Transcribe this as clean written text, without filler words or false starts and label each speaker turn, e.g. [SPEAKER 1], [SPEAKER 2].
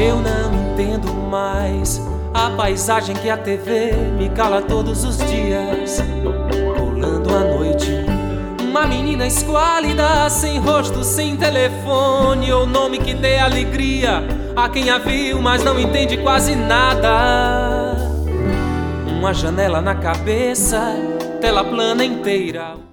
[SPEAKER 1] Eu não entendo mais a paisagem que a TV me cala todos os dias. Rolando à noite, uma menina esquálida, sem rosto, sem telefone ou nome que dê alegria a quem a viu, mas não entende quase nada. Uma janela na cabeça, tela plana inteira.